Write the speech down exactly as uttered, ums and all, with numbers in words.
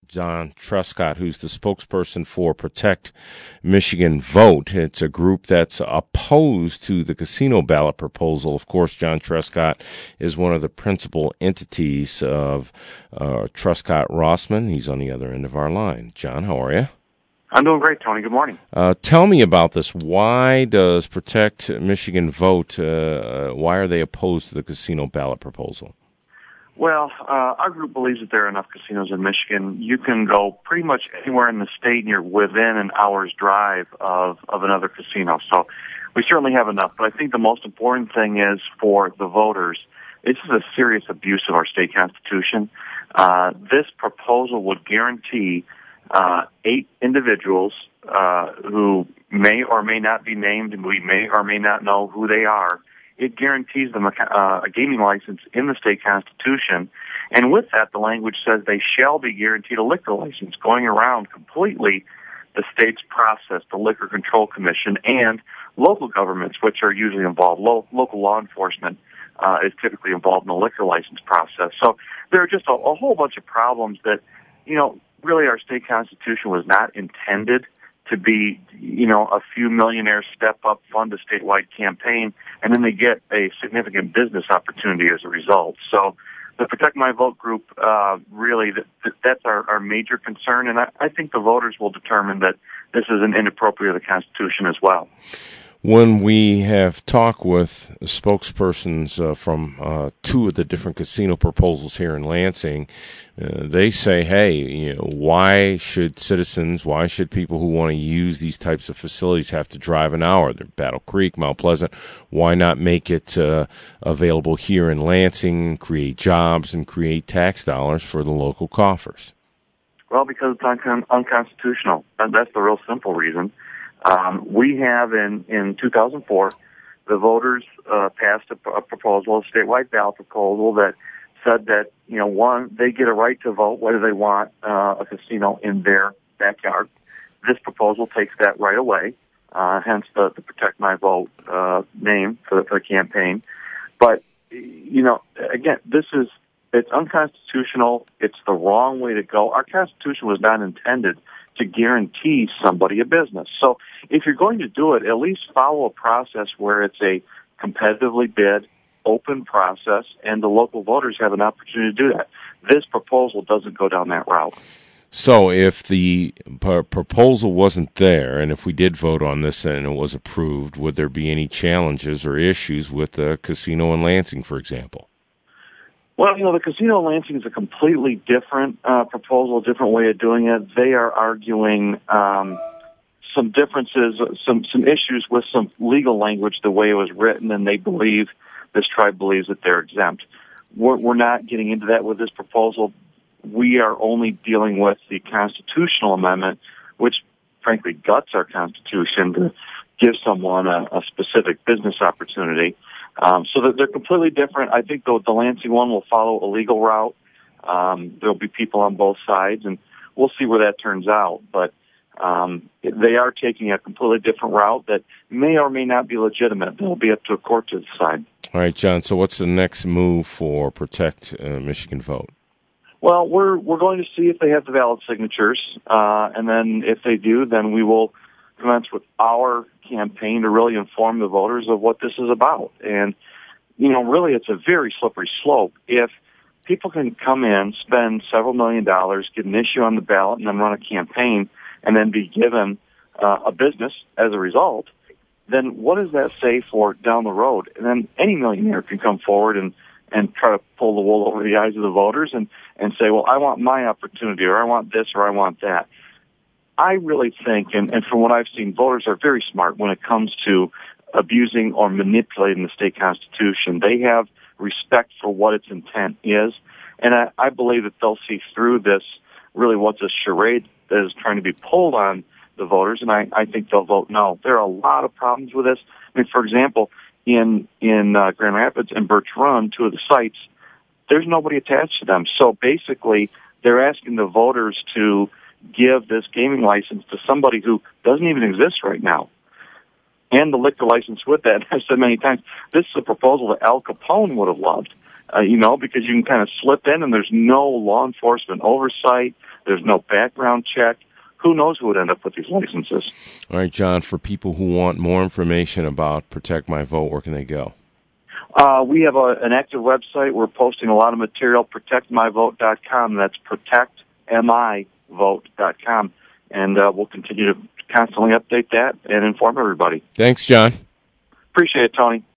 John Trescott, who's the spokesperson for Protect Michigan Vote. It's a group that's opposed to the casino ballot proposal. Of course, John Trescott is one of the principal entities of uh, Trescott Rossman. He's on the other end of our line. John, how are you? I'm doing great, Tony. Good morning. Uh, tell me about this. Why does Protect Michigan Vote, uh, why are they opposed to the casino ballot proposal? Well, uh, our group believes that there are enough casinos in Michigan. You can go pretty much anywhere in the state and you're within an hour's drive of, of another casino. So we certainly have enough. But I think the most important thing is for the voters, this is a serious abuse of our state constitution. Uh, this proposal would guarantee Uh, eight individuals uh, who may or may not be named, and we may or may not know who they are. It guarantees them a, uh, a gaming license in the state constitution, and with that, the language says they shall be guaranteed a liquor license, going around completely the state's process, the Liquor Control Commission, and local governments, which are usually involved. Lo- local law enforcement uh, is typically involved in the liquor license process. So there are just a, a whole bunch of problems that, you know, really, our state constitution was not intended to be, you know, a few millionaires step up, fund a statewide campaign, and then they get a significant business opportunity as a result. So the Protect My Vote group, uh, really, that, that's our, our major concern, and I, I think the voters will determine that this is an inappropriate of the Constitution as well. When we have talked with spokespersons uh, from uh, two of the different casino proposals here in Lansing, uh, they say, hey, you know, why should citizens, why should people who want to use these types of facilities have to drive an hour? They're Battle Creek, Mount Pleasant. Why not make it uh, available here in Lansing, create jobs, and create tax dollars for the local coffers? Well, because it's un- unconstitutional. That's the real simple reason. Um, we have in, in two thousand four, the voters uh, passed a, a proposal, a statewide ballot proposal that said that, you know, one, they get a right to vote whether they want uh, a casino in their backyard. This proposal takes that right away, uh, hence the, the Protect My Vote uh, name for the, for the campaign. But, you know, again, this is, it's unconstitutional. It's the wrong way to go. Our Constitution was not intended to guarantee somebody a business. So if you're going to do it, at least follow a process where it's a competitively bid, open process, and the local voters have an opportunity to do that. This proposal doesn't go down that route. So if the p- proposal wasn't there, and if we did vote on this and it was approved, would there be any challenges or issues with the casino in Lansing, for example? Well, you know, the casino in Lansing is a completely different uh, proposal, a different way of doing it. They are arguing um, some differences, some some issues with some legal language, the way it was written, and they believe, this tribe believes that they're exempt. We're, we're not getting into that with this proposal. We are only dealing with the constitutional amendment, which frankly guts our Constitution to give someone a, a specific business opportunity. Um, so that they're completely different. I think the, the Lansing one will follow a legal route. Um, there'll be people on both sides, and we'll see where that turns out. But um, they are taking a completely different route that may or may not be legitimate. It'll be up to a court to decide. All right, John, so what's the next move for Protect uh, Michigan Vote? Well, we're we're going to see if they have the valid signatures, uh, and then if they do, then we will commence with our campaign to really inform the voters of what this is about. And, you know, really it's a very slippery slope. If people can come in, spend several million dollars, get an issue on the ballot, and then run a campaign, and then be given uh, a business as a result, then what does that say for down the road? And then any millionaire can come forward and, and try to pull the wool over the eyes of the voters and, and say, well, I want my opportunity, or I want this, or I want that. I really think, and, and from what I've seen, voters are very smart when it comes to abusing or manipulating the state constitution. They have respect for what its intent is, and I, I believe that they'll see through this, really what's a charade that is trying to be pulled on the voters, and I, I think they'll vote no. There are a lot of problems with this. I mean, for example, in, in uh, Grand Rapids and Birch Run, two of the sites, there's nobody attached to them. So basically, they're asking the voters to give this gaming license to somebody who doesn't even exist right now, and the liquor license with that. I've said many times, this is a proposal that Al Capone would have loved. uh, you know, because you can kind of slip in and there's no law enforcement oversight. There's no background check. Who knows who would end up with these licenses? All right, John, for people who want more information about Protect My Vote, where can they go? Uh, we have a, an active website. We're posting a lot of material, protect my vote dot com. That's protect my vote dot com. And uh, we'll continue to constantly update that and inform everybody. Thanks, John. Appreciate it, Tony.